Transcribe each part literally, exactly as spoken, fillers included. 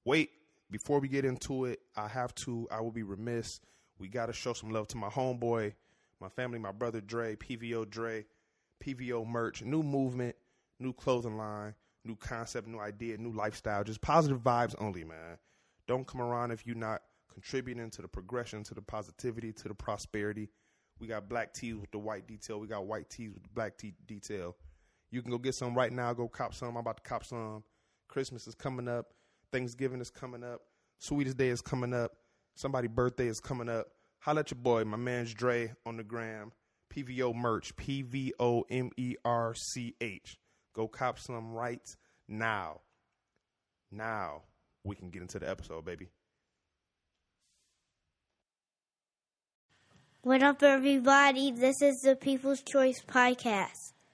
wait, before we get into it, I have to, I will be remiss. We got to show some love to my homeboy, my family, my brother Dre, P V O Dre, P V O merch, new movement, new clothing line, new concept, new idea, new lifestyle, just positive vibes only, man. Don't come around if you're not contributing to the progression, to the positivity, to the prosperity. We got black tees with the white detail. We got white tees with the black tee detail. You can go get some right now. Go cop some. I'm about to cop some. Christmas is coming up. Thanksgiving is coming up. Sweetest Day is coming up. Somebody's birthday is coming up. Holla at your boy, my man's Dre on the gram. P V O merch. P V O M E R C H. Go cop some right now. Now we can get into the episode, baby. What up, everybody? This is the People's Choice Podcast.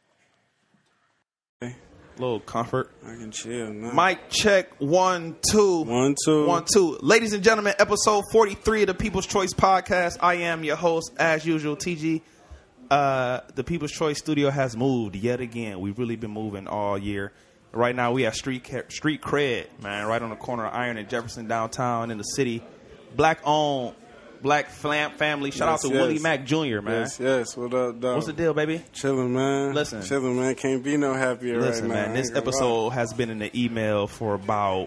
A little comfort. I can chill, man. Mic check, one, two. One, two. One, two. Ladies and gentlemen, episode forty-three of the People's Choice Podcast. I am your host, as usual, T G. Uh, the People's Choice studio has moved yet again. We've really been moving all year. Right now, we have street street cred, man, right on the corner of Iron and Jefferson downtown in the city. Black owned, black fam- family. Shout yes, out to yes. Willie Mack Junior, man. Yes, yes. What up, dog? What's the deal, baby? Chilling, man. Listen. Chilling, man. Can't be no happier Listen, right now. man, this episode lie. has been in the email for about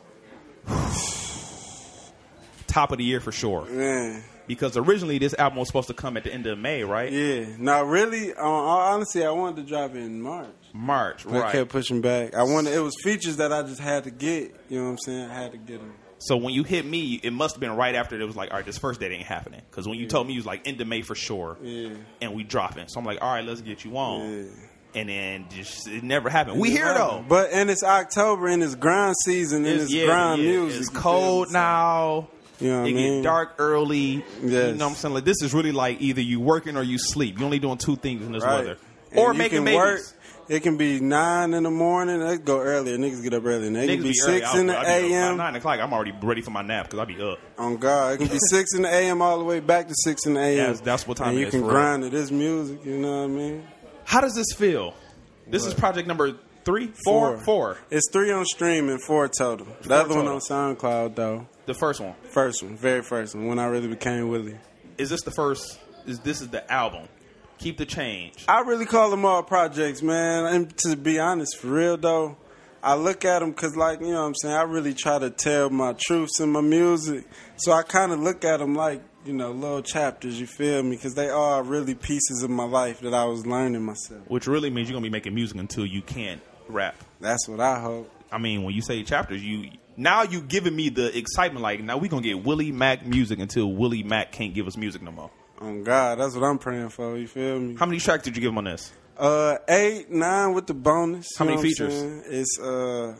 top of the year for sure. Man. Because originally this album was supposed to come at the end of May, right? Yeah. Now, really, uh, honestly, I wanted to drop it in March. March, but right. I kept pushing back. I wanted. It was features that I just had to get. You know what I'm saying? I had to get them. So when you hit me, it must have been right after it was like, all right, this first date ain't happening. Because when you yeah. told me, you was like, end of May for sure. Yeah. And we dropping. So I'm like, all right, let's get you on. Yeah. And then just it never happened. It we here, happened. though. But, and it's October, and it's grind season, and it's, it's yeah, grind yeah. music. It's cold now. You know what it I mean? get dark early. Yes. You know what I'm saying? Like, this is really like either you working or you sleep. You're only doing two things in this right. weather. And or making babies. Work. It can be nine in the morning. They go earlier. Niggas get up early. And they Niggas can be, be six early. in the A M. By nine o'clock, I'm already ready for my nap because I'll be up. On God, it can be six in the A M all the way back to six in the A M. Yes, that's what time and it you is can for grind to this music. You know what I mean? How does this feel? This what? is project number three, four, four. four. It's three on streaming, four total. The four other total. one on SoundCloud though. The first one. First one, very first one. When I really became Willie. Is this the first? Is this is the album? Keep the Change. I really call them all projects, man. And to be honest, for real though, I look at them because, like, you know what I'm saying, I really try to tell my truths in my music. So I kind of look at them like, you know, little chapters, you feel me? Because they are really pieces of my life that I was learning myself. Which really means you're going to be making music until you can't rap. That's what I hope. I mean, when you say chapters, you now you giving me the excitement, like, now we're going to get Willie Mack music until Willie Mack can't give us music no more. Oh, God, that's what I'm praying for, you feel me? How many tracks did you give him on this? Uh, eight, nine with the bonus. How many know what features? I'm saying? It's, uh,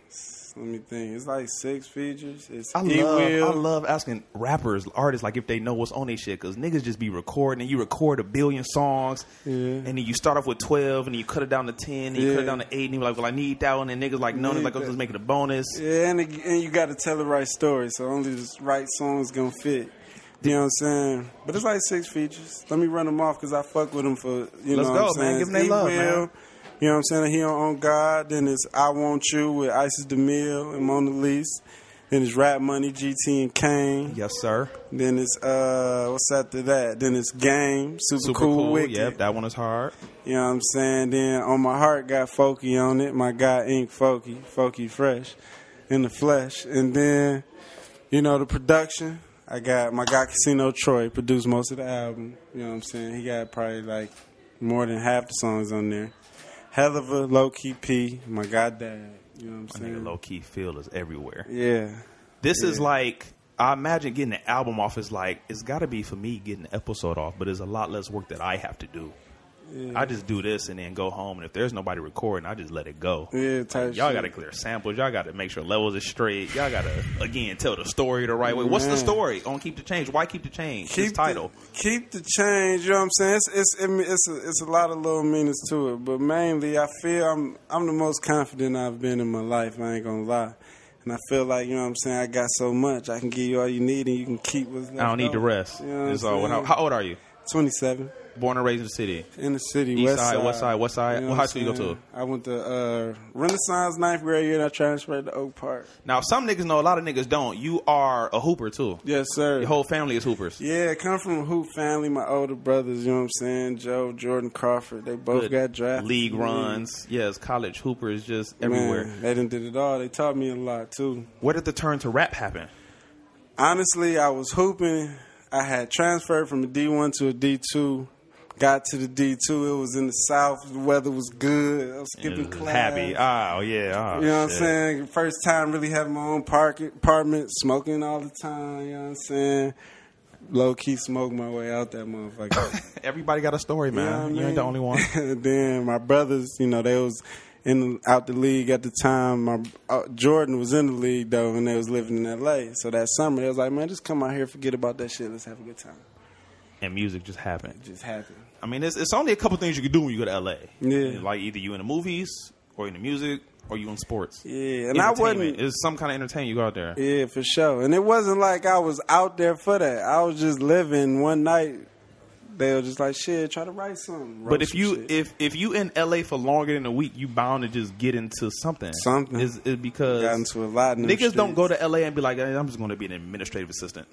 let me think. It's like six features. It's I E-Will. love, I love asking rappers, artists, like if they know what's on their shit, because niggas just be recording, and you record a billion songs, yeah. and then you start off with twelve, and you cut it down to ten, and you yeah. cut it down to eight, and you're like, well, I need that one, and niggas like, no, they're like, I'm just making a bonus. Yeah, and, it, and you got to tell the right story, so only the right song's going to fit. You know what I'm saying? But it's like six features. Let me run them off because I fuck with them for, you Let's know go, what I'm saying? man. Give them their love, man. You know what I'm saying? He on, on God. Then it's I Want You with Isis DeMille and Mona Lise. Then it's Rap Money, G T and Kane. Yes, sir. Then it's, uh, what's after that? Then it's Game, Super, Super Cool, cool. Wicked. Yep, that one is hard. You know what I'm saying? Then On My Heart got Folky on it. My guy Ink Folky, Folky Fresh in the flesh. And then, you know, the production. I got my guy Casino Troy produced most of the album. You know what I'm saying? He got probably like more than half the songs on there. Hell of a Low Key P, my guy Dad. You know what I'm saying? I think Low Key Feel is everywhere. Yeah. This yeah. is like, I imagine getting an album off is like, it's got to be for me getting an episode off, but there's a lot less work that I have to do. Yeah. I just do this and then go home, and if there's nobody recording, I just let it go. Yeah, type Y'all shit. got to clear samples. Y'all got to make sure levels are straight. Y'all got to, again, tell the story the right way. What's Man. the story on Keep the Change? Why Keep the Change? Keep This title. The, keep the change. You know what I'm saying? It's it's it's a, it's a lot of little meanings to it, but mainly I feel I'm I'm the most confident I've been in my life. I ain't gonna lie. And I feel like, you know what I'm saying, I got so much. I can give you all you need and you can keep what's left I don't need over. the rest. You know what I'm So, saying? how, how old are you? twenty-seven. Born and raised in the city. In the city, East west side, side, west side, west side. You know What high I'm school you go saying? to? I went to uh, Renaissance ninth grade year, and I transferred to Oak Park. Now, some niggas know, a lot of niggas don't. You are a hooper, too. Yes, sir. Your whole family is hoopers. Yeah, I come from a hoop family. My older brothers, you know what I'm saying? Joe, Jordan, Crawford, they both Good got drafted. league from the league. runs. Yes, college hoopers just everywhere. Man, they done did it all. They taught me a lot, too. Where did the turn to rap happen? Honestly, I was hooping. I had transferred from a D one to a D two. Got to the D two. It was in the South. The weather was good. I was skipping It was class. happy. Oh, yeah. Oh, You know what I'm shit. saying? First time really having my own park, apartment, smoking all the time. You know what I'm saying? Low key smoke my way out that motherfucker. Everybody got a story, man. You know what I You ain't the only one. mean? Then my brothers, you know, they was in out the league at the time. My uh, Jordan was in the league though, and they was living in L A. So that summer, they was like, "Man, just come out here, forget about that shit. Let's have a good time." And music just happened. It just happened. I mean, it's, it's only a couple things you can do when you go to L A. Yeah. Like either you in the movies, or in the music, or you in sports. Yeah, and I wasn't. It's some kind of entertainment you go out there. Yeah, for sure. And it wasn't like I was out there for that. I was just living one night. They were just like, shit, try to write something. Wrote But if some you shit. if if you in L A for longer than a week, you bound to just get into something. Something. is is because got into a lot in them niggas don't streets. go to L A and be like, hey, I'm just going to be an administrative assistant.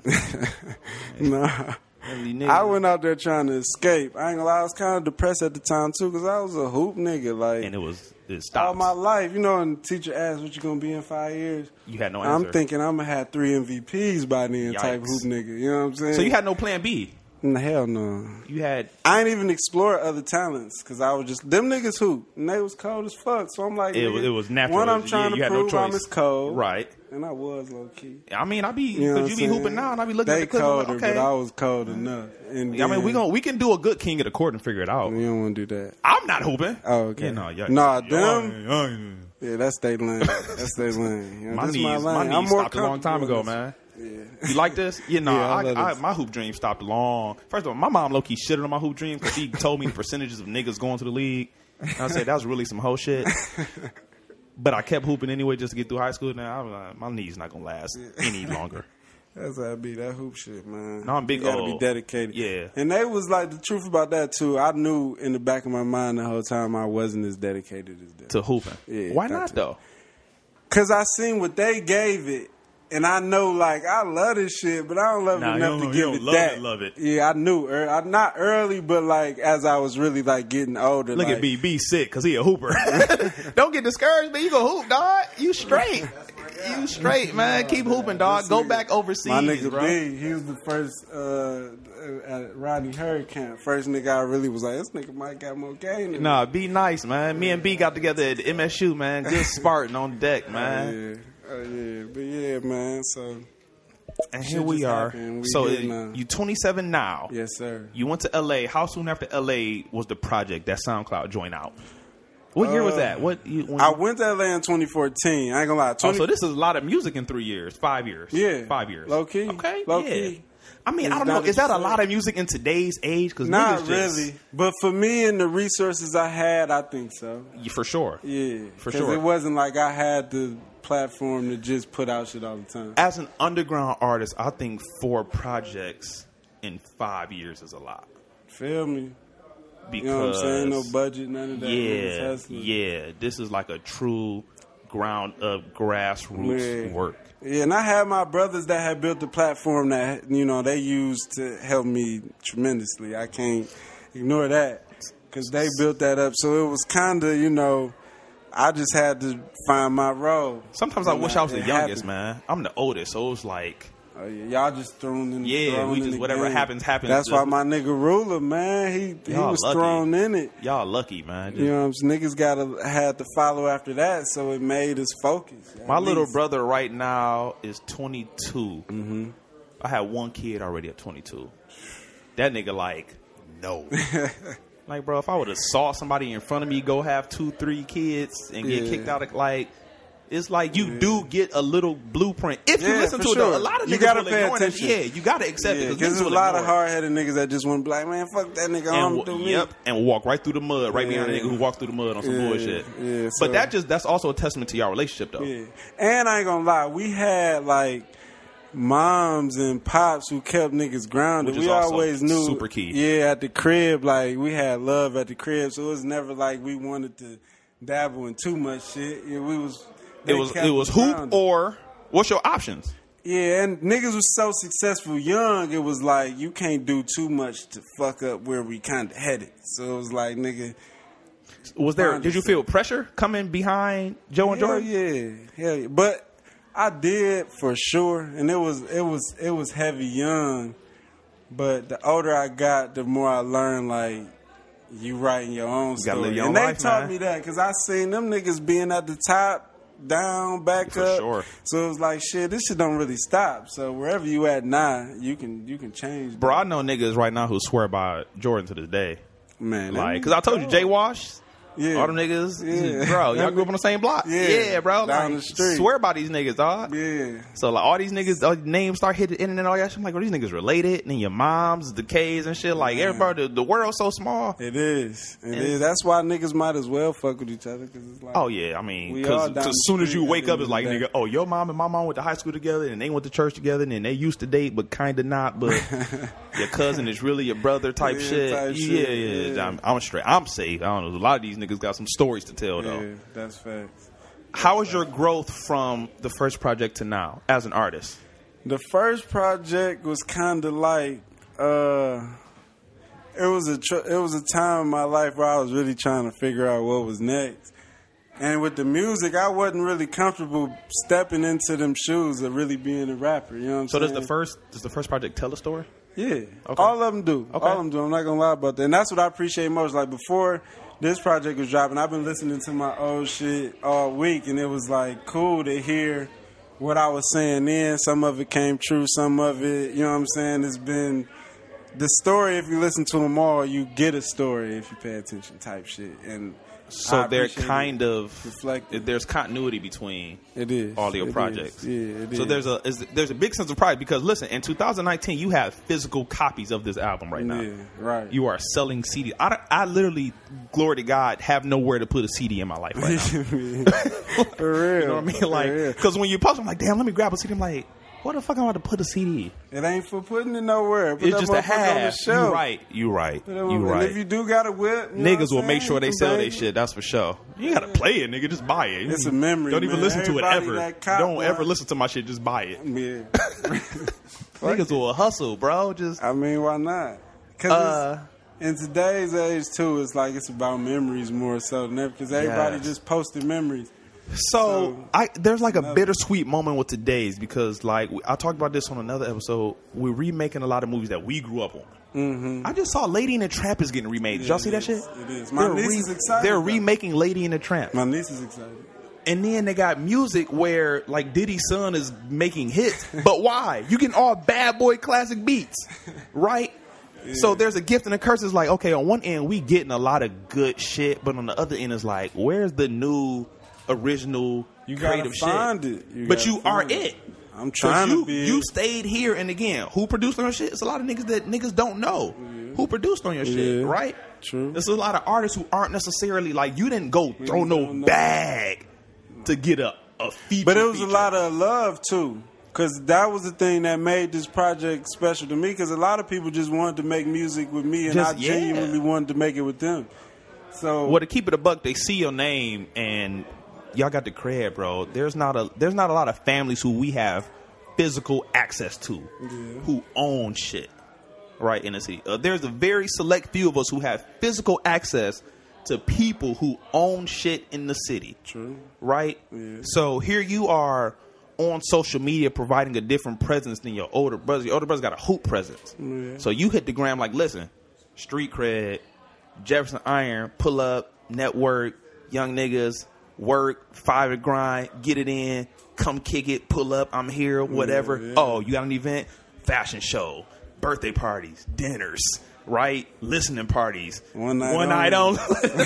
Nah. Really, niggas- I went out there trying to escape. I ain't gonna lie, I was kind of depressed at the time too, because I was a hoop nigga. Like and it was it all stopped. my life, you know. And the teacher asked, "What you gonna be in five years?" You had no I'm answer. thinking I'm gonna have three M V Ps by then, type Yikes. hoop nigga. You know what I'm saying? So you had no plan B. Nah, hell no. You had I ain't even explore other talents because I was just them niggas hoop and they was cold as fuck. So I'm like, it nigga, was it was natural. One, I'm Yeah, trying you to had no prove I'm choice. as cold, Right. And I was low key. I mean, I be You know because what you I'm be saying? hooping now, and I be looking They at the clip. colder, Like, okay. but I was cold enough. And I mean, we then- gonna we can do a good king of the court and figure it out. You don't want to do that. I'm not hooping. Oh, okay. Yeah, no, yeah, Nah, yeah, them. yeah, yeah. Yeah, that's their lane. That's their lane. You know, My this knees, my my lane. knees I'm more stopped a long time comfortable ago, in man. this. You like this? Yeah, no, Yeah, I I, love I, this. my hoop dream stopped long. First of all, my mom low key shitted on my hoop dream because she told me the percentages of niggas going to the league. And I said that was really some hoe shit. But I kept hooping anyway just to get through high school. Now I was like, my knees not gonna last any longer. That's how it be, that hoop shit, man. No, I'm big You gotta old. be dedicated. Yeah. And they was like, the truth about that, too, I knew in the back of my mind the whole time I wasn't as dedicated as them. To hooping. Yeah, Why got not to. though? Because I seen what they gave it, and I know, like, I love this shit, but I don't love Nah, it you enough don't- to you give don't it love that. it, love it. Yeah, I knew. Er, I, not early, but, like, as I was really, like, getting older. Look like, at B B sick because he a hooper. Don't get discouraged, man. You go hoop, dog. You straight. You straight, man. Keep hooping, dog. Go back overseas, My nigga bro. B, he was the first uh, at Rodney Hurd camp. First nigga I really was like, this nigga might got more game than Nah, be nice, man. Me and B got together at M S U, man. Good Spartan on deck, me. man. Yeah. Oh, yeah. But yeah, man. So, And Shit here we just are. happened. We So good uh, now. you twenty-seven now. yes, sir. You went to L A. How soon after L A was the project, that SoundCloud joint out? What year was Uh, that? What? You, when I you- went to L A in twenty fourteen. I ain't gonna lie. oh, twenty so this is a lot of music in three years, five years. Yeah. Five years. Low key. Okay. Low yeah. key. I mean, It's I don't know. not Is that a as- lot of music in today's age? Because Not really. But for me and the resources I had, I think so. For sure. Yeah. For 'Cause sure. it wasn't like I had the platform to just put out shit all the time. As an underground artist, I think four projects in five years is a lot. Feel me? Because You know what I'm saying? No budget, none of that. yeah, Just hustling. yeah. This is like a true ground up grassroots Yeah. work. Yeah, and I had my brothers that had built the platform that, you know, they used to help me tremendously. I can't ignore that because they built that up. So it was kind of, you know, I just had to find my role. Sometimes I And wish I was the it youngest, happened. man. I'm the oldest, so it was like, Oh, yeah, y'all just thrown in. Yeah, thrown we in just- the whatever game. happens, happens. That's why my nigga Ruler, man, he he Y'all was lucky. thrown in it. y'all lucky, man. You know what I'm saying? Niggas gotta had to follow after that, so it made us focus. at My little least. brother right now is twenty-two. Mm-hmm. I had one kid already at twenty-two. That nigga like, no. Like, bro, if I would have saw somebody in front of me go have two, three kids and get Yeah. kicked out of, like, it's like you do get a little blueprint. If you Yeah, listen for to it, though, sure. a lot of You niggas gotta will pay ignore that. attention. Yeah, you got to accept Yeah, it. because Because there's a lot of hard headed niggas that just want to be like, man, fuck that nigga, and, I'm wa- do me. yep, and walk right through the mud, right behind the Yeah. nigga who walks through the mud on some Yeah, bullshit. yeah, so- but that just that's also a testament to your relationship, though. Yeah. And I ain't gonna lie, we had like moms and pops who kept niggas grounded. Which is We also always knew, super key. Yeah, at the crib, like we had love at the crib, so it was never like we wanted to dabble in too much shit. Yeah, we was. It was it was hoop grounded. Or what's your options? Yeah, and niggas was so successful young, it was like you can't do too much to fuck up where we kind of headed. So it was like, nigga. Was there? Did you feel pressure coming behind Joe and Hell Jordan? Yeah, hell yeah. But I did for sure, and it was it was it was heavy young. But the older I got, the more I learned like you writing your own you story. Live your and own they life, taught man. me that because I seen them niggas being at the top, down, back For up. sure. So it was like shit. This shit don't really stop. So wherever you at now, you can you can change. Bro, that. I know niggas right now who swear by Jordan to this day. Man, Like, because I told you, Jay Wash. Yeah. All them niggas, Yeah. bro, y'all grew up on the same block. Yeah. Yeah, bro. Down like, the street. Swear by these niggas, dog. Yeah. So, like, all these niggas, all these names start hitting the internet, all that shit. I'm like, well, these niggas related. And then your moms, the K's and shit. Like, Man. everybody, the, the world's so small. It is. It And- is. That's why niggas might as well fuck with each other. Cause it's like, Oh, yeah. I mean, We all because down as the soon as street you at wake the up, end it's of like, the day. nigga, oh, your mom and my mom went to high school together, and they went to church together, and they used to date, but kind of not. But your cousin is really your brother type Yeah, shit. type yeah, shit, yeah, yeah. I'm, I'm straight. I'm safe. I don't know. A lot of these niggas got some stories to tell, though. yeah, that's facts. How is your growth from the first project to now as an artist? The first project was kind of like, uh, it was a tr- it was a time in my life where I was really trying to figure out what was next. And with the music, I wasn't really comfortable stepping into them shoes of really being a rapper. You know what I'm So saying? does the first does the first project tell a story? Yeah, Okay. all of them do. Okay. All of them do. I'm not gonna lie about that. And that's what I appreciate most. Like before this project was dropping, I've been listening to my old shit all week, and it was like cool to hear what I was saying then. Some of it came true, some of it, you know what I'm saying. It's been the story. If you listen to them all, you get a story if you pay attention, type shit. And So I they're appreciate kind it. of reflected. there's continuity between It is all your It projects. is. Yeah, it So is. there's a is, there's a big sense of pride because listen, in two thousand nineteen you have physical copies of this album right now. Yeah, right. You are selling C Ds. I, don't- I literally, glory to God, have nowhere to put a C D in my life right now. For real. You know what I mean? Like, For real. because when you post, I'm like, damn, let me grab a C D. I'm like, what the fuck am I about to put a C D? It ain't for putting it nowhere. Put It's that just a motherfucker on the half. shelf. You right. You right. Put that You motherfucker- right. And if you do got a whip, you know Niggas what will I'm make saying? sure they You sell can their bang it. shit. That's for sure. You gotta play it, nigga. Just buy it. It's a memory, Don't even man. listen to it Everybody ever. that cop Don't one- ever listen to my shit. Just buy it. Yeah. Niggas will hustle, bro. Just I mean, why not? Because uh, in today's age, too, it's like it's about memories more so than ever. Because everybody Yes. just posted memories. So, So, I there's like a another- bittersweet moment with today's because like I talked about this on another episode. We're remaking a lot of movies that we grew up on. Mm-hmm. I just saw Lady in the Tramp is getting remade. Did y'all see that It shit? is. It is. My They're niece re- is excited They're about it. remaking Lady in the Tramp, My niece is excited. and then they got music where like Diddy's son is making hits. But why? You getting all bad boy classic beats, right? So there's a gift and a curse. It's like, okay, on one end we getting a lot of good shit, but on the other end it's like, where's the new original You gotta creative find shit? it. You but gotta you are find it. it. I'm 'Cause trying you, to be You it. stayed here, and again, who produced on your shit? It's a lot of niggas that niggas don't know who produced on your shit, Yeah. right? True. There's a lot of artists who aren't necessarily like you didn't go throw don't no know. bag to get a a feature. But it was feature. a lot of love, too. Because that was the thing that made this project special to me. Because a lot of people just wanted to make music with me, and Just- I yeah. genuinely wanted to make it with them. So Well, to keep it a buck, they see your name and y'all got the cred, bro. There's not a there's not a lot of families who we have physical access to, who own shit, right in the city. Uh, there's a very select few of us who have physical access to people who own shit in the city. True. Right? Yeah. So here you are on social media providing a different presence than your older brother. Your older brother's got a hoop presence. Yeah. So you hit the gram like, listen, street cred, Jefferson Iron, pull up, network, young niggas, work, five to grind, get it in, come kick it, pull up, I'm here, whatever. Yeah, yeah. Oh, you got an event? Fashion show, birthday parties, dinners, right? Listening parties. One night One only. night only.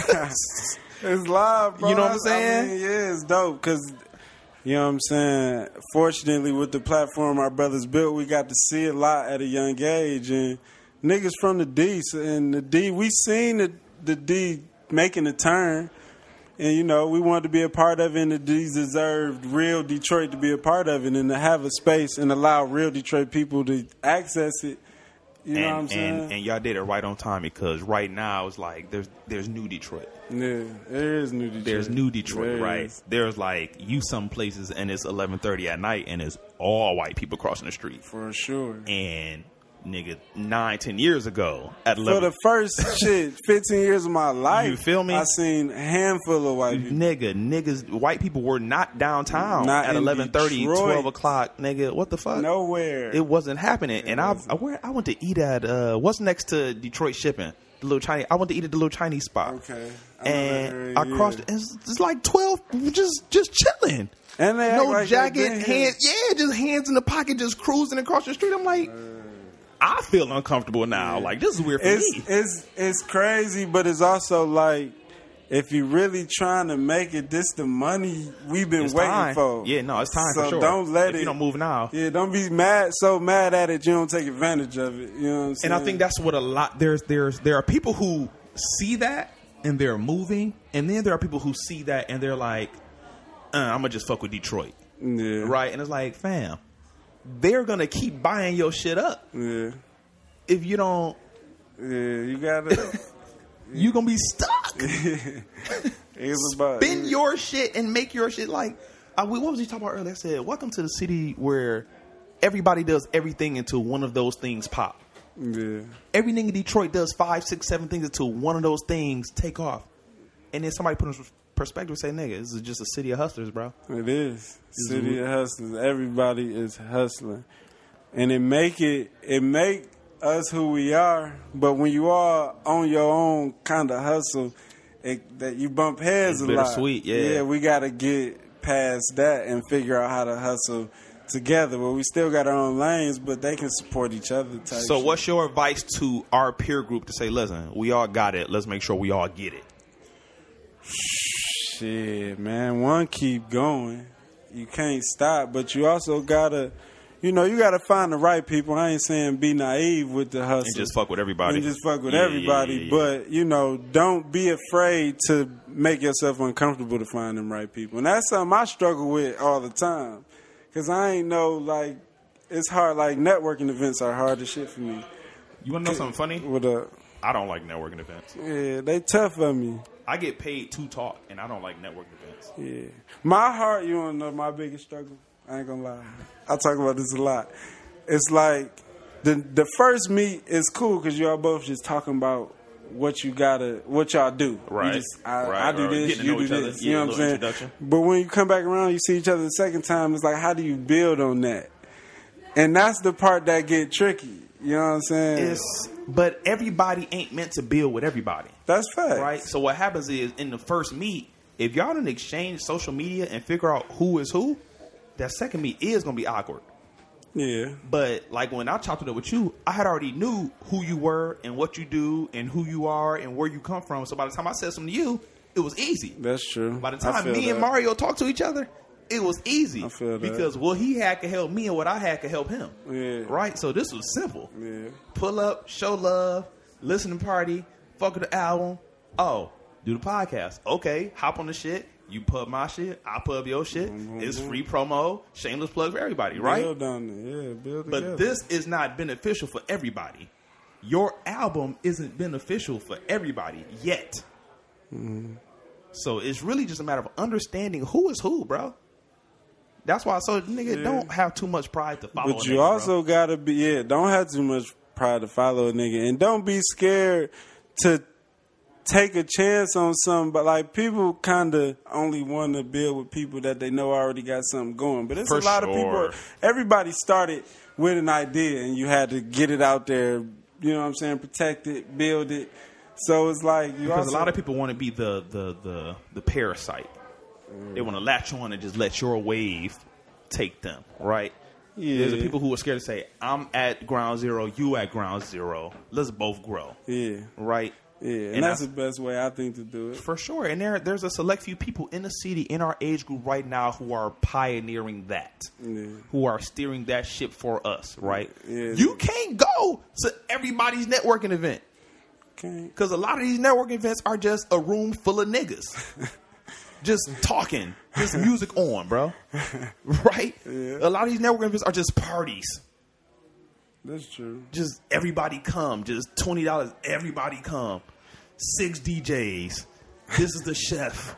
It's live, bro. You know what I'm I saying? mean, yeah, it's dope because, you know what I'm saying, fortunately with the platform our brothers built, we got to see a lot at a young age. And niggas from the D, so- and the D, we seen the, the D making a turn. And, you know, we wanted to be a part of it, and these deserved real Detroit to be a part of it and to have a space and allow real Detroit people to access it. You know and, what I'm saying? And, and y'all did it right on time because right now it's like there's there's new Detroit. Yeah, there is new Detroit. There's new Detroit, there right? Is. There's like you some places and it's eleven thirty at night and it's all white people crossing the street. For sure. And nigga, nine, ten years ago at For eleven, the first shit, fifteen years of my life, You feel me? I seen a handful of white people. nigga, niggas, white people were not downtown Not at in eleven thirty, Detroit. twelve o'clock, nigga. What the fuck? Nowhere. It wasn't happening. And I, wasn't. I where I went to eat at uh, what's next to Detroit Shipping, the little Chinese. I went to eat at the little Chinese spot. Okay. I know that And area, I crossed. yeah. It's, it's like twelve, just just chilling. And they act No like they jacket, been here. hands, yeah, just hands in the pocket, just cruising across the street. I'm like, I feel uncomfortable now. Like this is weird for It's me. it's it's crazy, but it's also like if you really trying to make it, this the money we've been It's waiting time. for. Yeah, no, it's time so for sure. Don't let if it. you don't move now. Yeah, don't be mad. So mad at it, you don't take advantage of it. You know what I'm saying? And I think that's what a lot there's there's there are people who see that and they're moving, and then there are people who see that and they're like, uh, I'm gonna just fuck with Detroit, yeah, right? And it's like, fam, they're gonna keep buying your shit up yeah, if you don't. yeah. You gotta. You gonna be stuck. It's about Spend your shit and make your shit like. I, what was he talking about earlier? I said, welcome to the city where everybody does everything until one of those things pop. Yeah, Everything in Detroit does five, six, seven things until one of those things take off. And then somebody put in perspective and say, nigga, this is just a city of hustlers, bro. it is. City of hustlers. Everybody is hustling, and it make it. It make us who we are. But when you are on your own kind of hustle, it, that you bump heads It's a lot. bittersweet, yeah. Yeah, we got to get past that and figure out how to hustle together. Well, we still got our own lanes, but they can support each other. Type So shit. what's your advice to our peer group to say, listen, we all got it. Let's make sure we all get it. Shit, man. One, keep going. You can't stop, but you also gotta, you know, you gotta find the right people. I ain't saying be naive with the hustle And just fuck with everybody. and just fuck with Yeah, yeah, everybody. yeah, yeah. But you know, don't be afraid to make yourself uncomfortable to find them right people. And that's something I struggle with all the time, cause I ain't know like it's hard. Like networking events are hard as shit for me. You want to know something funny? With a I don't like networking events. yeah, they tough for me. I get paid to talk, and I don't like networking events. Yeah. My heart, you want to know my biggest struggle? I ain't gonna lie. I talk about this a lot. It's like the the first meet is cool because y'all both just talking about what you gotta, what y'all do. Right. You just, I, Right, I do right. this, Getting to you know do each other. this. Yeah, You a know what I'm little saying? introduction. But when you come back around, you see each other the second time, it's like, how do you build on that? And that's the part that get tricky. You know what I'm saying? It's, but everybody ain't meant to build with everybody. That's fact. Right? So what happens is in the first meet, if y'all didn't exchange social media and figure out who is who, that second meet is gonna be awkward. Yeah. But like when I chopped it up with you, I had already knew who you were and what you do and who you are and where you come from. So by the time I said something to you, it was easy. That's true. By the I time feel me that. and Mario talked to each other, it was easy. I feel that. Because what he had could help me and what I had could help him. Yeah. Right? So this was simple. Yeah. Pull up, show love, listen to party, fuck with the album. Oh, do the podcast. Okay, hop on the shit. You pub my shit, I pub your shit. Mm-hmm. It's free promo, shameless plug for everybody, right? Build on it. Yeah, build together. But this is not beneficial for everybody. Your album isn't beneficial for everybody yet. Mm-hmm. So it's really just a matter of understanding who is who, bro. That's why, so nigga, Yeah. don't have too much pride to follow. But a you nigga, also bro. gotta be yeah. Don't have too much pride to follow a nigga, and don't be scared to take a chance on something. But like people kind of only want to build with people that they know already got something going. But it's For a lot of sure. people. Everybody started with an idea, and you had to get it out there. You know what I'm saying? Protect it, build it. So it's like you Because also, a lot of people want to be the the the, the parasite. They want to latch on and just let your wave take them, right? yeah, There's the people who are scared to say, I'm at ground zero, you at ground zero. Let's both grow, yeah, right? yeah, and, And that's I- the best way I think to do it. For sure. And there there's a select few people in the city, in our age group right now, who are pioneering that, Yeah. who are steering that ship for us, right? Yeah. You can't go to everybody's networking event. Okay. Because a lot of these networking events are just a room full of niggas. just talking, just music on, bro. Right? Yeah. A lot of these network events are just parties. That's true. Just everybody come. Just twenty dollars. Everybody come. Six D Js. This is the chef.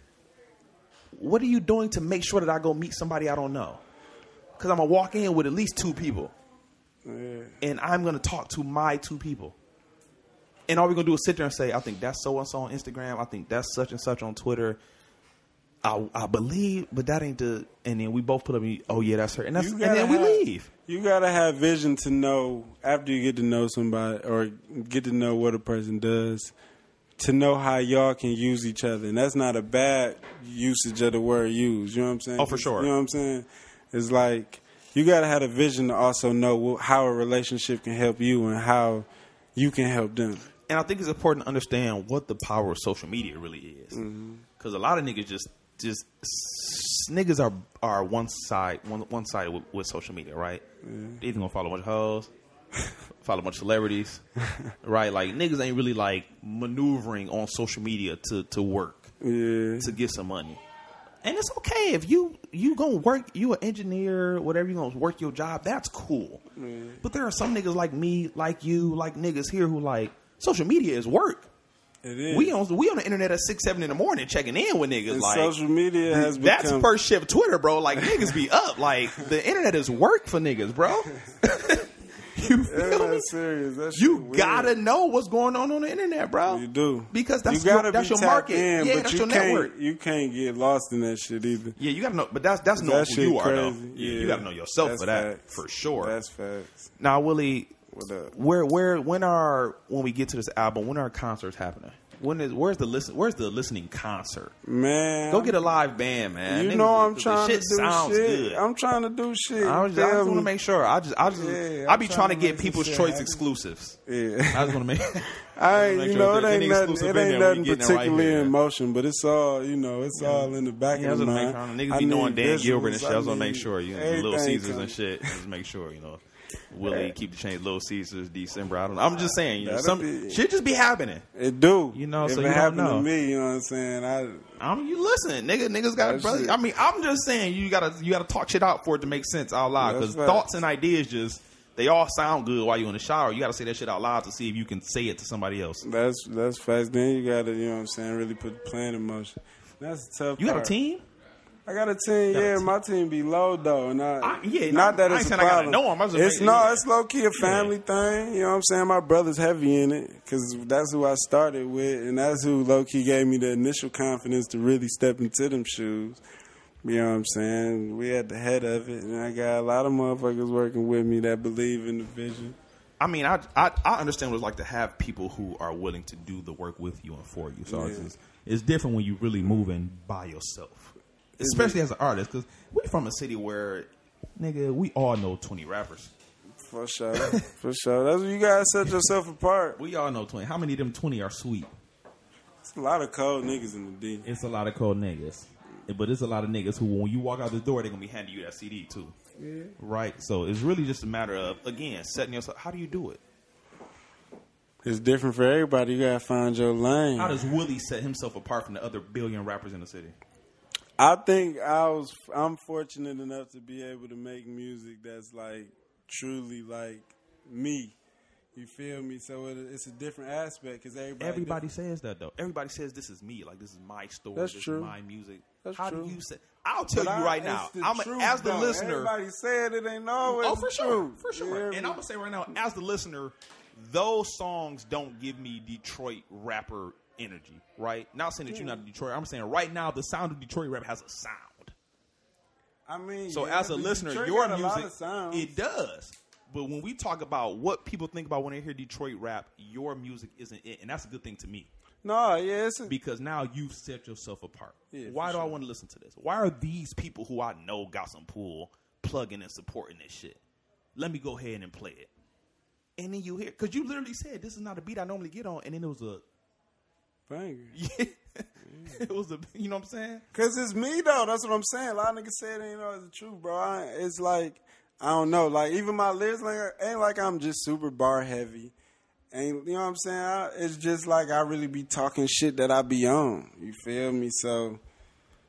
What are you doing to make sure that I go meet somebody I don't know? Because I'm going to walk in with at least two people. Yeah. And I'm going to talk to my two people. And all we're going to do is sit there and say, I think that's so-and-so on Instagram. I think that's such and such on Twitter. I, I believe, but that ain't the... And then we both put up, oh, yeah, that's her. And, that's, and then we have, leave. You got to have vision to know, after you get to know somebody or get to know what a person does, to know how y'all can use each other. And that's not a bad usage of the word use. You know what I'm saying? Oh, for sure. You know what I'm saying? It's like you got to have a vision to also know how a relationship can help you and how you can help them. And I think it's important to understand what the power of social media really is. Because mm-hmm. a lot of niggas just, just niggas are are one side, one one side with, with social media, right? Yeah. They either gonna follow a bunch of hoes, follow a bunch of celebrities, right? Like niggas ain't really like maneuvering on social media to to work, yeah. to get some money. And it's okay if you you gonna work, you an engineer, whatever, you gonna work your job. That's cool. Yeah. But there are some niggas like me, like you, like niggas here who like social media is work. It is. We on we on the internet at six, seven in the morning checking in with niggas. And like social media has that's become... first shift Twitter, bro. Like niggas be up. Like the internet is work for niggas, bro. You feel yeah, me? That's serious. That's you gotta know what's going on on the internet, bro. You do, because that's you gotta your, that's be your market. In, yeah, but that's you your can't, network. You can't get lost in that shit either. Yeah, you gotta know. But that's that's knowing that who you are, crazy. though. Yeah, yeah, you gotta know yourself that's for that, facts. for sure. That's facts. Now, Willie, what up? Where where when are when we get to this album? When are concerts happening? When is where's the listen? Where's the listening concert? Man, go get a live band, man. You Niggas, know I'm the, trying the shit to do sounds shit. Good. I'm trying to do shit. I, was, I just want to make sure. I just I just yeah, I be trying, trying to to get People's Choice happen. Exclusives. Yeah, I just want to make. I ain't, make you sure know, it ain't nothing. It ain't nothing particularly right in motion, but it's all, you know, it's yeah. all in the back yeah, of the mind. Sure. Niggas be knowing Dan Gilbert and shit. I was gonna make sure, you know, Little Caesars come. and shit. Just make sure, you know. Willie keep the change Little Caesars December. I don't know. I'm just saying, you know, some be, shit just be happening. It do. You know, if so it you happened don't know. to me, you know what I'm saying? I I mean, you listen, nigga, niggas got brother. I mean, I'm just saying you gotta you gotta talk shit out for it to make sense out loud. Because thoughts and ideas just they all sound good while you're in the shower. You gotta say that shit out loud to see if you can say it to somebody else. That's that's fast. Then you gotta, you know what I'm saying, really put the plan in motion. That's a tough You got part. a team? I got a team, yeah. A team. My team be low though, and I, I yeah, not no, that it's I a problem. I problem. know him. I it's making, no, yeah. it's low key a family yeah. thing. You know what I'm saying? My brother's heavy in it because that's who I started with, and that's who low key gave me the initial confidence to really step into them shoes. You know what I'm saying? We at the head of it, and I got a lot of motherfuckers working with me that believe in the vision. I mean, I, I I understand what it's like to have people who are willing to do the work with you and for you. So yeah. it's, it's different when you really moving by yourself. Especially as an artist, because we're from a city where, nigga, we all know twenty rappers. For sure, for sure. That's what you gotta set yourself apart. We all know twenty. How many of them twenty are sweet? It's a lot of cold niggas in the D. It's a lot of cold niggas, but it's a lot of niggas who, when you walk out the door, they're gonna be handing you that C D too. Yeah. Right. So it's really just a matter of, again, setting yourself. How do you do it? It's different for everybody. You gotta find your lane. How does Willie set himself apart from the other billion rappers in the city? I think I was. I'm fortunate enough to be able to make music that's like truly like me. You feel me? So it, it's a different aspect because everybody. Everybody says that though. Everybody says this is me. Like this is my story. That's this true. is my music. That's How true. do you say? I'll tell but you I, right now. I'm a, truth, as the though. listener. Everybody said it ain't always. Oh, for sure, true. for sure. Yeah, and I'm gonna say right now, as the listener, those songs don't give me Detroit rapper energy. Right? Not saying that you're not a Detroit. I'm saying right now, the sound of Detroit rap has a sound. I mean, so yeah, as a listener, Detroit your got a lot of music, sounds. it does. But when we talk about what people think about when they hear Detroit rap, your music isn't it, and that's a good thing to me. No, yeah, it's a, because now you've set yourself apart. Yeah, Why do sure. I want to listen to this? Why are these people who I know got some pull plugging and supporting this shit? Let me go ahead and play it. And then you hear, because you literally said, this is not a beat I normally get on, and then it was a banger. Yeah. It was a, you know what I'm saying? Because it's me, though. That's what I'm saying. A lot of niggas say it ain't always the truth, bro. I, it's like, I don't know. Like, even my lyrics like, ain't like I'm just super bar heavy. Ain't, you know what I'm saying? I, it's just like I really be talking shit that I be on. You feel me? So,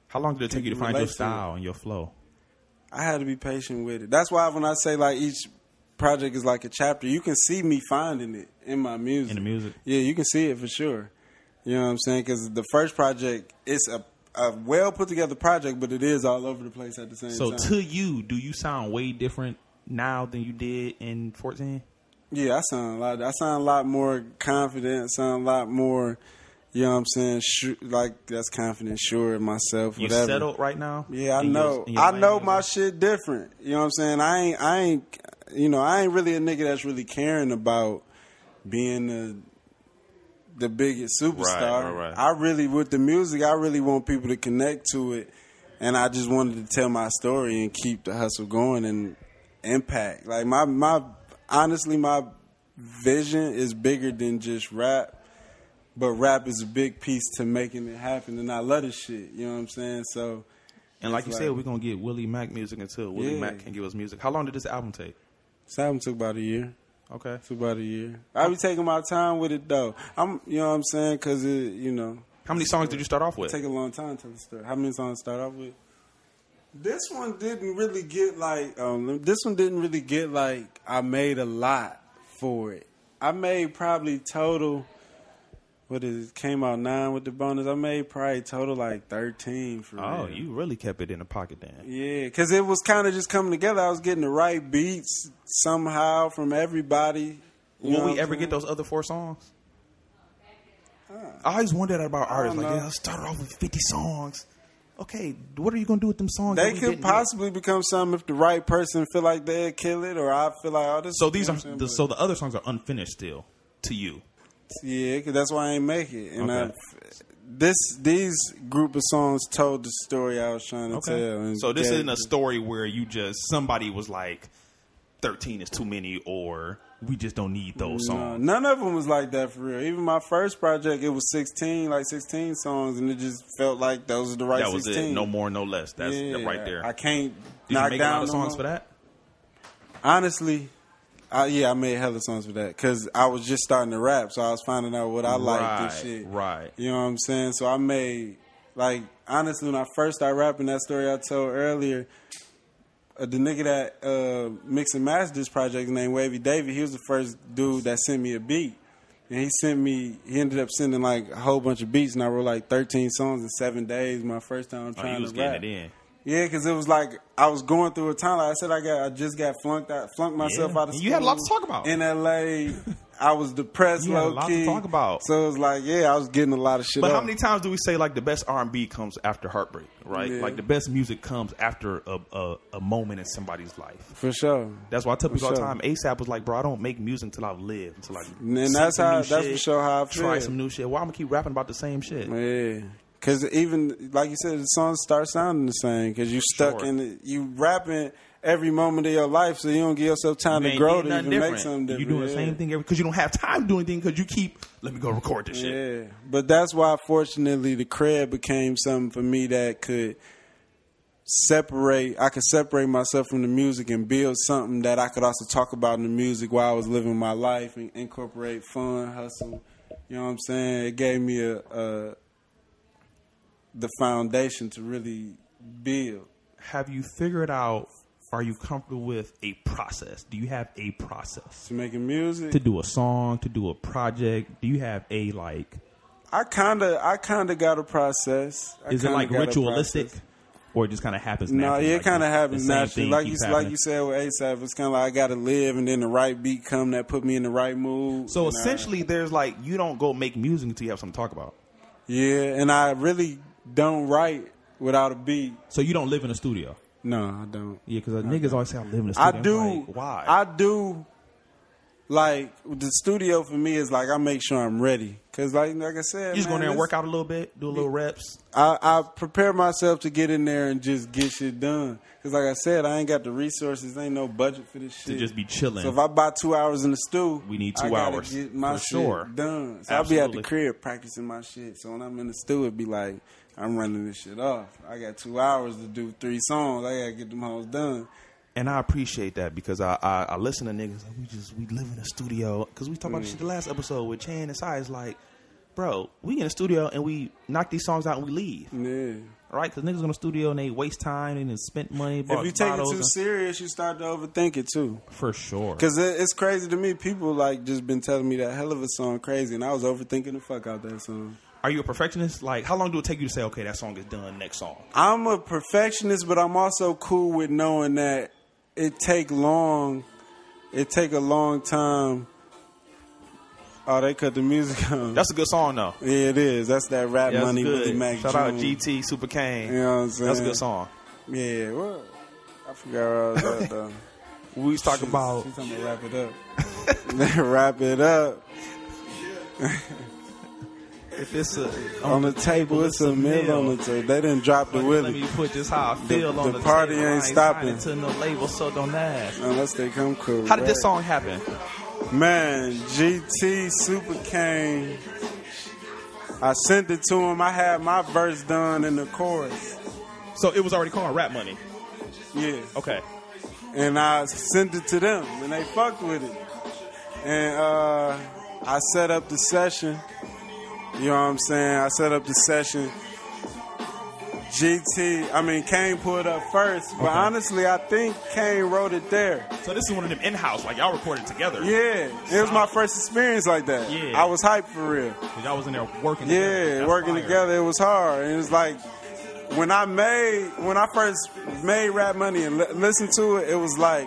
How long did it take you to find your relate to style and your flow? I had to be patient with it. That's why when I say like each project is like a chapter, you can see me finding it in my music. In the music? Yeah, you can see it for sure. You know what I'm saying? Because the first project, it's a, a well put together project, but it is all over the place at the same So time. to you, do you sound way different now than you did in fourteen? Yeah, I sound a lot. I sound a lot more confident. I sound a lot more. You know what I'm saying? Sure, like that's confident, sure in myself. You whatever. settled right now? Yeah, I in know. your- in your I lane know and my stuff? shit different. You know what I'm saying? I ain't. I ain't. You know, I ain't really a nigga that's really caring about being the the biggest superstar. Right, right, right. I really, with the music, I really want people to connect to it, and I just wanted to tell my story and keep the hustle going and impact. Like my my honestly, my vision is bigger than just rap. But rap is a big piece to making it happen, and I love this shit. You know what I'm saying? So, And like you it's said, we're going to get Willie Mack music until Willie Yeah. Mack can give us music. How long did this album take? this album took about a year. Okay. Took about a year. I be taking my time with it though. I'm, you know what I'm saying? Because it, you know, How many songs did you start off with? take a long time to tell the story. How many songs start off with? This one didn't really get like. Um, this one didn't really get like. I made a lot for it. I made probably total. What is it? Came out nine with the bonus. I made probably total like thirteen for Oh, real. you really kept it in the pocket then. Yeah, because it was kind of just coming together. I was getting the right beats somehow from everybody. You know Will we what I'm ever saying? get those other four songs? I always wondered that about artists. don't Like, know. yeah, I started off with fifty songs. Okay, what are you going to do with them songs? that They we could didn't get? possibly become something if the right person feel like they'd kill it, or I feel like, oh, this. So these you are know what I'm the, saying? so the other songs are unfinished still to you. Yeah, because that's why I ain't make it. And Okay. I, this these group of songs told the story I was trying to tell. And So this gave- isn't a story where you just somebody was like thirteen is too many or we just don't need those No, songs. none of them was like that for real. Even my first project, it was sixteen, like sixteen songs, and it just felt like those are the right That was sixteen. it. No more, no less. That's yeah, that right there. I can't Did knock you make a down lot of no songs more. for that? Honestly, I, yeah, I made hella songs for that because I was just starting to rap, so I was finding out what I liked and Right, shit. right. You know what I'm saying? So I made, like, honestly, when I first started rapping, that story I told earlier, uh, the nigga that uh, mix and mastered this project named Wavy David, he was the first dude that sent me a beat. And he sent me, he ended up sending like a whole bunch of beats, and I wrote like thirteen songs in seven days. My first time Oh, trying you was to rap. getting it in. Yeah, because it was like I was going through a time. Like I said, I got I just got flunked out, flunked myself Yeah. out of And school. you had a lot to talk about. In L A. I was depressed, You had a low lot to key. talk about. So it was like, yeah, I was getting a lot of shit. But how up. many times do we say like the best R and B comes after heartbreak, right? Yeah. Like the best music comes after a, a, a moment in somebody's life. For sure. That's why I tell people all the sure. time. ASAP was like, bro, I don't make music until I've lived, until I And see that's some how- new that's shit, for sure how I try feel. some new shit. Why I'm gonna keep rapping about the same shit? Yeah. Because even, like you said, the songs start sounding the same because you stuck Sure. in it. You rapping every moment of your life, so you don't give yourself time You to ain't grow did to nothing even different. make something different. You're doing the Yeah. same thing because you don't have time to do anything because you keep, let me go record this shit. Yeah, but that's why, fortunately, the crib became something for me that could separate. I could separate myself from the music and build something that I could also talk about in the music while I was living my life and incorporate fun, hustle. You know what I'm saying? It gave me a, a the foundation to really build. Have you figured out, are you comfortable with a process? Do you have a process? To making music, To do a song, to do a project? Do you have a like, I kind of, I kind of got a process. I is it kinda like got a ritualistic? process. Or it just kind of happens No, naturally? yeah, it like kind of the- happens the same naturally. thing Like you, keeps like happening? you said with ASAP, it's kind of like I got to live, and then the right beat come that put me in the right mood. So and I- essentially, there's like, you don't go make music until you have something to talk about. yeah, and I really don't write without a beat. So you don't live in a studio. No, I don't. Yeah, because niggas always say I live in a I studio. do. I'm like, why? I do. Like the studio for me is like I make sure I'm ready because, like, like I said, you just go man, there and this- work out a little bit, do a little reps. I, I prepare myself to get in there and just get shit done. Because, like I said, I ain't got the resources. Ain't no budget for this shit. To just be chilling. So if I buy two hours in the stew, We need two I gotta hours, get my for shit sure. done. So I'll be at the Absolutely. crib practicing my shit. So when I'm in the stew, it be like I'm running this shit off. I got two hours to do three songs. I gotta get them hoes done. And I appreciate that because I, I, I listen to niggas like we just we live in a studio because we talked about Mm. this shit the last episode with Chan and Sai. It's like bro, we in the studio and we knock these songs out and we leave. Yeah. Right? Because niggas in the studio and they waste time and they spent money. If you take it too serious, you start to overthink it too. For sure. Because it, it's crazy to me. People like just been telling me that hell of a song crazy, and I was overthinking the fuck out that song. Are you a perfectionist? Like, how long do it take you to say, okay, that song is done, next song? I'm a perfectionist, but I'm also cool with knowing that it take long. It take a long time. Oh, they cut the music on. That's a good song, though. Yeah, it is. That's that Rap Yeah, Money, good. Willie Mac. Shout June. out G T, Super Kane. You know what I'm saying? That's a good song. Yeah, well, I forgot where I was at, though. We was talking about... She's talking about wrap it up. Wrap it up. If it's a, on, on the, the table, table, it's a meal on the table. They didn't drop the Willie. Let me put this how I feel the, on the the party table. ain't I ain't stopping. To no label, so don't ask. Unless they come cool. How did right? this song happen? Man, G T, Super Kane. I sent it to him. I had my verse done in the chorus. So it was already called Rap Money? Yeah. Okay. And I sent it to them, and they fucked with it. And uh, I set up the session. You know what I'm saying? I set up the session. G T, I mean, Kane pulled up first, but okay. honestly, I think Kane wrote it there. So this is one of them in-house, like y'all recorded together. Yeah, it was my first experience like that. Yeah. I was hyped for real. Y'all was in there working yeah, together. Yeah, working fire. together, it was hard. And it was like, when I made, when I first made Rap Money and li- listened to it, it was like,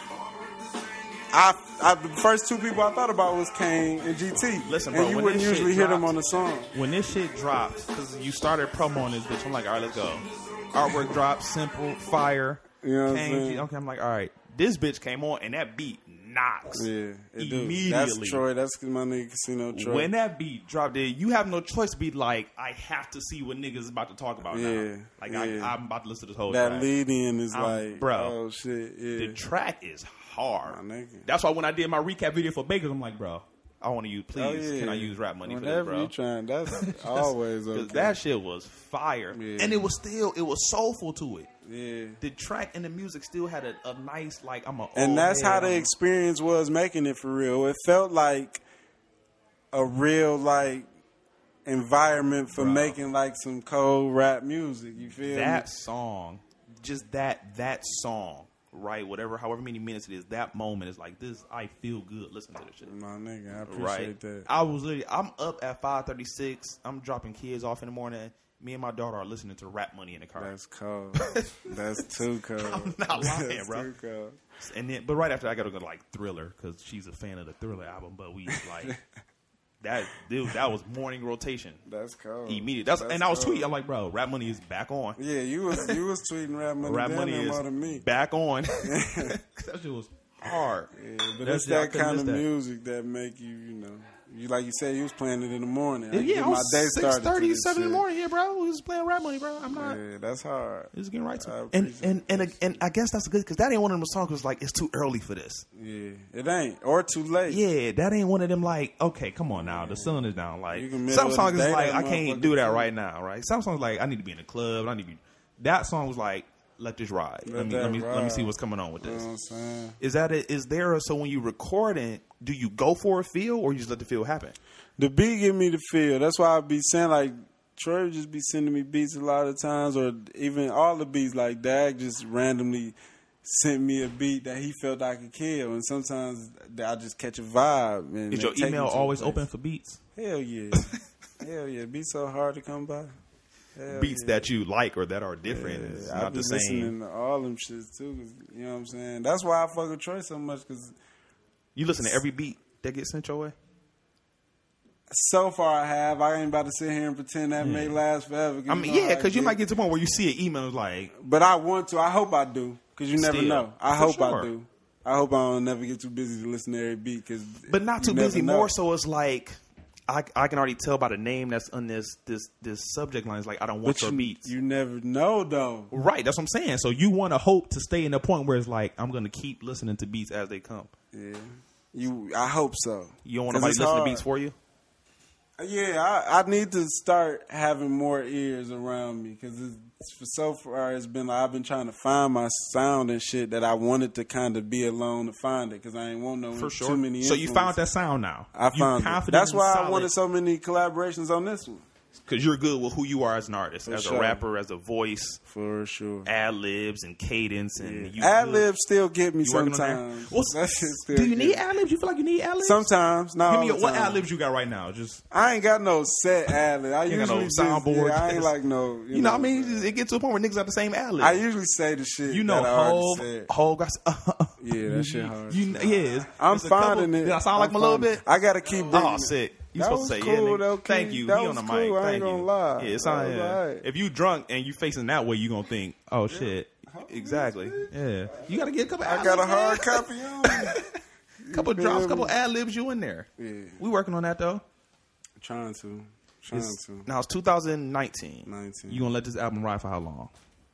I, I, the first two people I thought about was Kane and G T. Listen, bro, and you when wouldn't this usually shit hear dropped, them on the song. When this shit dropped, because you started promoing this bitch, I'm like, all right, let's go. Artwork dropped, simple, fire. You know what Kane, I'm saying? okay, I'm like, all right. This bitch came on, and that beat knocks. Yeah, it immediately. Do. That's Troy. That's my nigga Casino Troy. When that beat dropped, there, you have no choice to be like, I have to see what niggas is about to talk about yeah, now. Like, yeah. I, I'm about to listen to this whole that track. That lead in is I'm, like, bro, oh shit, yeah. The track is hard. My nigga. That's why when I did my recap video for Bakers, I'm like, bro, I want to use, please, oh, yeah. can I use Rap Money Whenever for this, bro? you trying, that's always okay. That shit was fire. Yeah. And it was still, it was soulful to it. Yeah. The track and the music still had a, a nice, like, I'm a And that's head, how the I'm experience was making it for real. It felt like a real, like, environment for bro. making, like, some cold rap music. You feel that me? song, just that, that song, right? Whatever, however many minutes it is, that moment is like this. I feel good listening to this shit. My nigga, I appreciate right? that. I was literally, I'm up at five thirty-six. I'm dropping kids off in the morning. Me and my daughter are listening to Rap Money in the car. That's cold. That's too cold. I'm not lying, That's bro. Too cold. And then, but right after I got to go like Thriller because she's a fan of the Thriller album. But we like that, dude. That was morning rotation. That's cold. Immediate. That's, That's and I was cold. tweeting. I'm like, bro, Rap Money is back on. Yeah, you was you was tweeting Rap Money. Rap Money is more than me. back on. That shit was hard. Yeah, but That's it's that y'all couldn't kind of miss that. music that make you, you know, you like you said, you was playing it in the morning. I Yeah, get I was my day six started. thirty, to this seven in the shit. morning. Yeah, bro, we was playing Rap Money, bro. I'm not. Yeah, that's hard. Just getting right to I it. And appreciate and and, and and I guess that's good because that ain't one of them songs. Was like it's too early for this. Yeah, it ain't or too late. Yeah, that ain't one of them. Like, okay, come on now, the sun is down. Like You can middle some of the songs is day, like that I can't motherfucker do that too. right now, right? Some songs like I need to be in the club. I need to be. That song was like let this ride. Let, Let me that let me let me ride. see what's coming on with You this. know what I'm saying? Is that it? Is there a, so when you record it, do you go for a feel or you just let the feel happen? The beat give me the feel. That's why I be saying like Troy would just be sending me beats a lot of times, or even all the beats. Like Dag just randomly sent me a beat that he felt I could kill, and sometimes I just catch a vibe. And Is they your take me email to a always place. open for beats? Hell yeah, hell yeah. Beats so hard to come by. Hell Beats yeah. that you like or that are different. Yeah, It's I not be the same. listening to all them shits too. 'Cause, you know what I'm saying? That's why I fuck with Troy so much. Because You listen to every beat that gets sent your way? so far I have. I ain't about to sit here and pretend that may last forever. I mean, yeah, because you might get to the point where you see an email like, But I want to. I hope I do. Because you never Still, know. I for hope sure. I do. I hope I don't never get too busy to listen to every beat. Cause but not you too never busy. know. More so, it's like I I can already tell by the name that's on this this this subject line. It's like I don't want But your you, beats. you never know, though. Right, that's what I'm saying. So you want to hope to stay in the point where it's like I'm gonna keep listening to beats as they come. Yeah. You. I hope so. You don't want 'Cause nobody it's listening hard. to beats for you. Yeah, I, I need to start having more ears around me because for so far it's been like I've been trying to find my sound and shit that I wanted to kind of be alone to find it because I ain't want no For sure. too many. So you influences. found that sound now. I You found it. confident That's and why I solid. wanted so many collaborations on this one. Because you're good with who you are as an artist, For as sure. a rapper, as a voice, For sure. ad libs and cadence, and you Ad good. libs still get me You working on that? sometimes. What's- That shit still Do you get need me. ad libs? You feel like you need ad libs? Sometimes. Not Give all me a, the what time. ad libs you got right now? Just I ain't got no set ad lib. I You ain't usually got no just, soundboard. yeah, I ain't like no. You, you know, know what I mean, it gets to a point where niggas have the same ad lib. I usually say the shit. You know, that I already Hov, said. Hov got. Yeah, that shit hard. You, know, yeah, it's- I'm it's a finding couple- it. Did I sound like I'm him a little finding bit? it. I gotta keep bringing Oh, it. sick. You That supposed to was say, yeah, cool, nigga. though, Keith. Thank you. That He was on the cool. mic. I Thank ain't you. gonna lie. Yeah, it's That on. was Yeah. alright. If you drunk and you facing that way, you gonna think, oh shit. Exactly. Yeah. You gotta get a couple. I ad got a libs, hard man. copy on me. Couple feel drops, me? couple ad libs. You in there? Yeah, We working on that though. trying to, trying It's- to. now it's two thousand nineteen. nineteen. You gonna let this album ride for how long?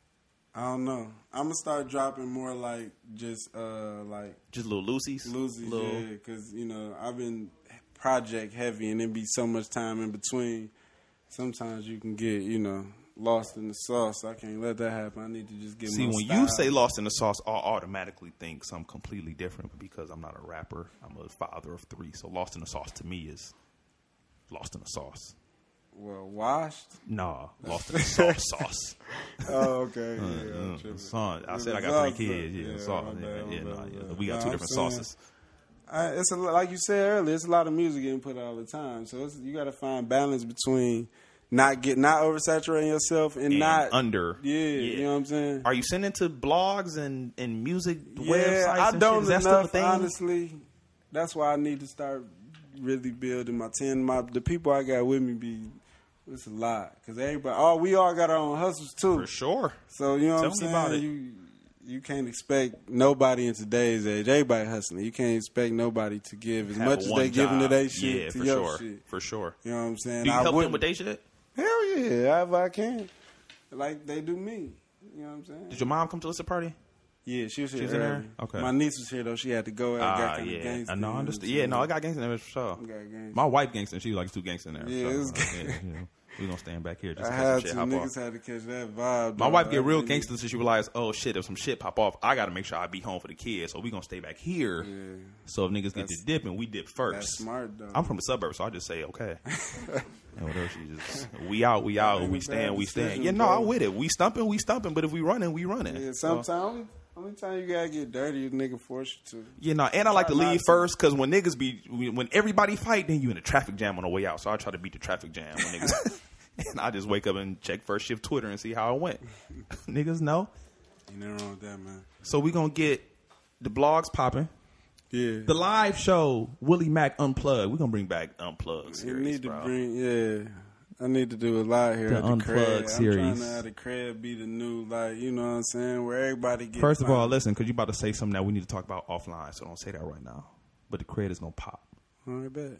I don't know. I'm gonna start dropping more like just uh like Just little loosies. Lucy's, Little- yeah, because you know I've been project heavy and it be so much time in between. Sometimes you can get you know lost in the sauce. I can't let that happen. I need to just get See, my when style. you say "lost in the sauce," I automatically think something completely different because I'm not a rapper. I'm a father of three, so "lost in the sauce" to me is lost in the sauce. well washed. Nah, lost in the sauce sauce. Oh, okay. Yeah, Uh, I'm tripping. son, I Yeah, said I the got three sauce, kids. yeah, Yeah, my sauce. bad, Yeah, my yeah, bad, nah, my yeah. bad. We got Nah, two I'm different saying- sauces. I, it's a, like you said earlier. It's a lot of music getting put out all the time, so it's, you got to find balance between not get not oversaturating yourself and, And not under. Yeah, you know what I'm saying. Are you sending to blogs and, and music Yeah, websites? I and don't shit? Is that still a enough. thing? Honestly, that's why I need to start really building my team. My the people I got with me be it's a lot because everybody. Oh, we all got our own hustles too. For sure. So you know Tell what I'm me saying. about it. You you can't expect nobody in today's age. Everybody hustling. You can't expect nobody to give as Have much as one they giving to job. their shit Yeah, to for your sure. shit. For sure. You know what I'm saying? Do you I help them wouldn't- with their shit? Hell yeah, if I can, like they do me. You know what I'm saying? Did your mom come to listen party? Yeah, she was here. She was in there? early. Okay. My niece was here though. She had to go. I got Ah, kind of yeah. gangster. I know. I you know what I'm understand. saying? Yeah, no, I got gangster in there for sure. I got gangster. My wife gangster, and she like two gangster in there. Yeah, so, it's uh, gang- yeah, you know, we gonna stand back here just I in case some had shit to. hop Niggas off. had to catch that vibe. My dog. wife get I real really- gangster since she realized, oh shit, if some shit pop off, I got to make sure I be home for the kids. So we gonna stay back here. Yeah, So if niggas get That's- to dipping, we dip first. that's smart though. I'm from the suburbs, so I just say okay. And whatever she just, we out, we out, Ain't we a stand, bad we stand. decision, Yeah, no, I'm bro. with it. We stumping, we stumping. But if we running, we running. Yeah, So, sometimes only time you gotta get dirty, a nigga force you to. you know, and I like to Try not leave to. first because when niggas be, when everybody fight, then you in a traffic jam on the way out. So I try to beat the traffic jam when niggas. And I just wake up and check first shift Twitter and see how it went. Niggas know. Ain't nothing wrong with that, man. So we gonna get the blogs popping. Yeah, The live show, Willie Mack Unplugged. We're gonna bring back Unplugged you series, need to bro. bring. Yeah, I need to do a lot here The at the Unplugged crib. series. I'm trying to have the crib be the new, like you know what I'm saying, where everybody gets. First of all, found. listen, because you about to say something that we need to talk about offline, so don't say that right now. But the credit is gonna pop. All right, bet.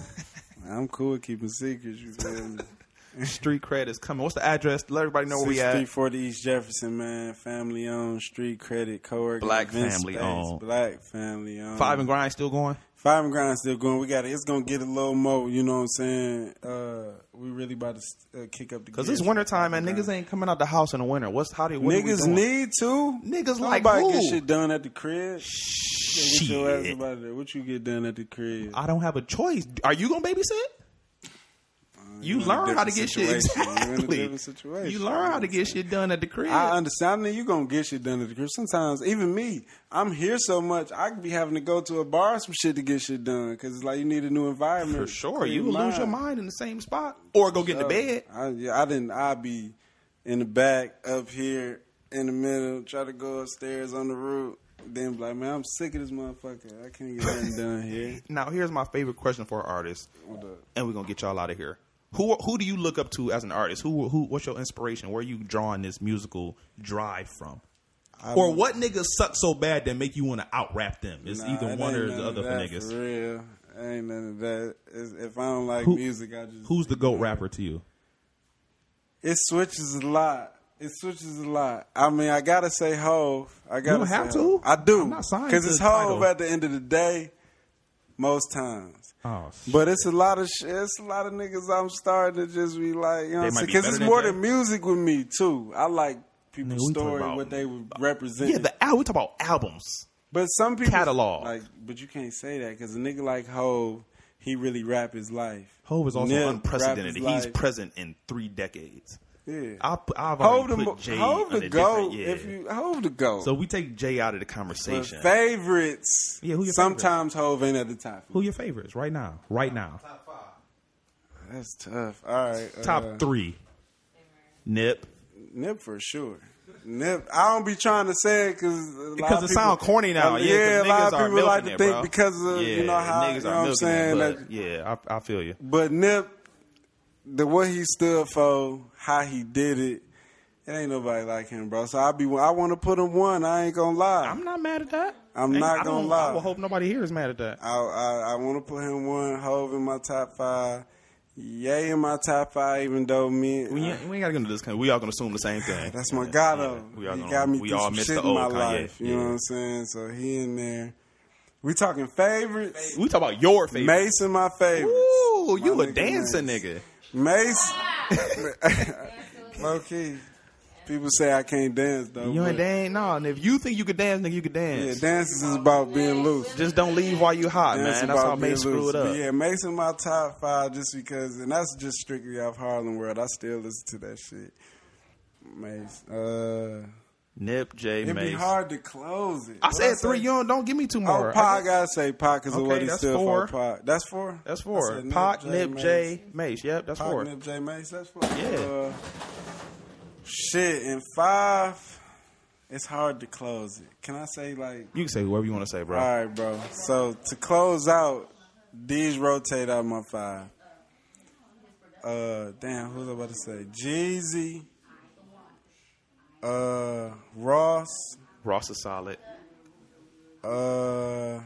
I'm cool with keeping secrets. You feel me? Street credit is coming. What's the address? Let everybody know where we three at. forty East Jefferson, man. Family owned, street credit, co-working. Black event family space, owned. Black family owned. Five and grind still going. Five and grind still going. We got it. It's gonna get a little more. You know what I'm saying? Uh, we really about to uh, kick up the. Cause gears it's winter for time, Five man. and Niggas Grind. ain't coming out the house in the winter. What's how they? What are we Niggas doing? need to. Niggas like Nobody who? get shit done at the crib. Get your ass Shit. about it. What you get done at the crib? I don't have a choice. Are you gonna babysit? You in a learn how to different get shit situation. You in a exactly. different situation. You learn how to get shit done at the crib. I understand that you gonna get shit done at the crib. Sometimes, even me, I'm here so much, I could be having to go to a bar or some shit to get shit done because it's like you need a new environment. For sure, Clear you will lose your mind. mind in the same spot, or go get in the bed. I, yeah, I didn't. I be in the back, up here, in the middle, try to go upstairs on the roof. Then be like, man, I'm sick of this motherfucker. I can't get nothing done here. Now, here's my favorite question for an artist, What up? and we're gonna get y'all out of here. Who who do you look up to as an artist? Who who? What's your inspiration? Where are you drawing this musical drive from? I Or don't- what niggas suck so bad that make you want to out rap them? It's Nah, either it one ain't or none the of other for that, niggas. For real, ain't none of that. It's, if I don't like Who- music, I just. Who's the GOAT rapper to you? It switches a lot. It switches a lot. I mean, I gotta say Hov. I gotta don't say have to. Hov. I do I'm not signed because to it's the Hov title. at the end of the day. most times. Oh, shit. But it's a lot of shit. It's a lot of niggas I'm starting to just be like, you know what I'm saying? Because it's than more Jay. than music with me, too. I like people's Nigga, we talking story, about- what they would represent. Yeah, the al- we talk about albums. But some people Catalog. like, but you can't say that because a nigga like Hov, he really rap his life. Hov is also Nip unprecedented. rap his He's life. present in three decades. Yeah, I've, I've Hov already the put Jay Hov on the a go. different- yeah. If you Hov the go. So we take Jay out of the But conversation. favorites. Yeah, who your sometimes Hov ain't at the top. Who your favorites right now? Right now. That's tough. All right, Top uh, three. Nip. Nip for sure. Nip. I don't be trying to say it because Because it sound corny now. Uh, Yeah, yeah, a 'cause lot niggas of are people like milking to it, think bro. because of Yeah, you know how niggas you are know what I'm milking saying. it, but that, yeah, I, I feel you. But Nip, the what he stood for, how he did it, it ain't nobody like him, bro. So I be, I want to put him one. I ain't gonna lie. I'm not mad at that. I'm And not I gonna don't- lie. I will hope nobody here is mad at that. I I, I want to put him one. Hov in my top five. Yay in my top five, even though me. We ain't, we ain't got to get into this. We all gonna assume the same thing. That's my guy though. We all he gonna, got me we through all some missed shit the in my old Kanye. life. You Yeah. know what I'm saying? So he in there. We talking favorites. We talk about your favorite. Mace in my favorites. Ooh, you My a nigga dancing Mace. nigga. Mace. Low key. People say I can't dance though. You ain't but- dance. No, and if you think you could dance, nigga, you could Yeah, dance. dances is about being loose. Just don't leave while you hot, Dance man. That's about how being Mace screw loose. it up. But yeah, Mace in my top five just because, and that's just strictly off Harlem World. I still listen to that shit. Mace. Uh, Nip, J, it'd Mace. be hard to close it. I What said three. say? You don't, don't give me two Oh, more. Pac, I I gotta say Pac because of Okay, what he that's stood four. for. Pac. That's four? That's I four. said Pac, Nip, Mace. J, Mace. Yep, that's Pac, four. Nip, J, Mace. That's four. Yeah. Uh, shit, in five, it's hard to close it. Can I say like... You can say whatever you want to say, bro. All right, bro. So to close out, these rotate out my five. Uh, damn, who was I about to say? Jeezy, uh, Ross, Ross is solid. uh,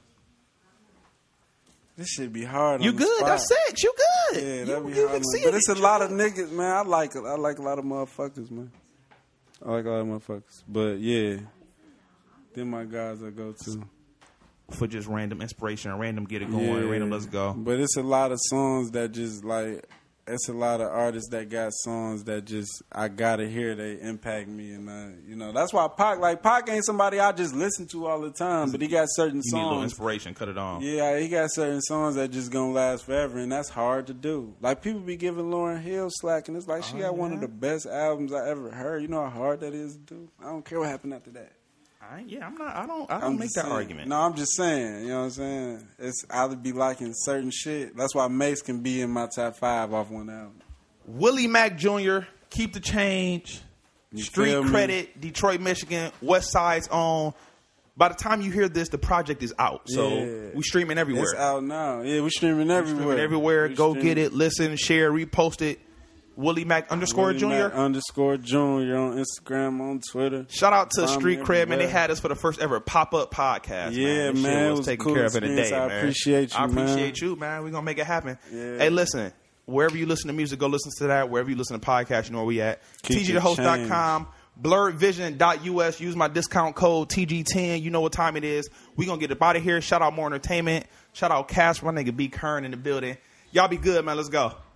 this should be hard. You on the good? spot. That's six. You good? Yeah, you, that'd be you hard. exceeded But it's a it. lot of niggas, man. I like I like a lot of motherfuckers, man. I like a lot of motherfuckers. But yeah, then my guys I go to. For just random inspiration, random get it going, Yeah. random let's go. But it's a lot of songs that just like it's a lot of artists that got songs that just I gotta hear they impact me, and uh, you know that's why Pac like Pac ain't somebody I just listen to all the time, but he got certain You need a little songs. inspiration. Cut it on. Yeah, he got certain songs that just gonna last forever, and that's hard to do. Like people be giving Lauryn Hill slack, and it's like she Oh, got one yeah? of the best albums I ever heard. You know how hard that is to do. I don't care what happened after that. I, yeah, I'm not. I don't. I don't I'm make just that saying. argument. No, I'm just saying. You know what I'm saying? It's either be liking certain shit. That's why Mace can be in my top five off one album. Willie Mack Junior Keep the change. You Street feel me? Credit, Detroit, Michigan, West Side's own. By the time you hear this, the project is out. So Yeah. we streaming everywhere. It's out now. Yeah, we're streaming everywhere. Streaming everywhere. We Go streaming- get it. Listen, share, repost it. Willie Mack underscore Willie Junior. Mack underscore Junior on Instagram, on Twitter. Shout out to Find me Street Cred, man. They everywhere. had us for the first ever pop up podcast. Yeah, man. This man, shit it was was a taken cool care of in a day, experience. I man. appreciate you, I man. appreciate you, man. We're gonna make it happen. Yeah. Hey, listen. Wherever you listen to music, go listen to that. Wherever you listen to podcasts, you know where we at. Keep T G the the host dot com, blurred vision dot U S. Use my discount code T G ten. You know what time it is. We gonna get up out of here. Shout out More Entertainment. Shout out Cash, my nigga B Kern in the building. Y'all be good, man. Let's go.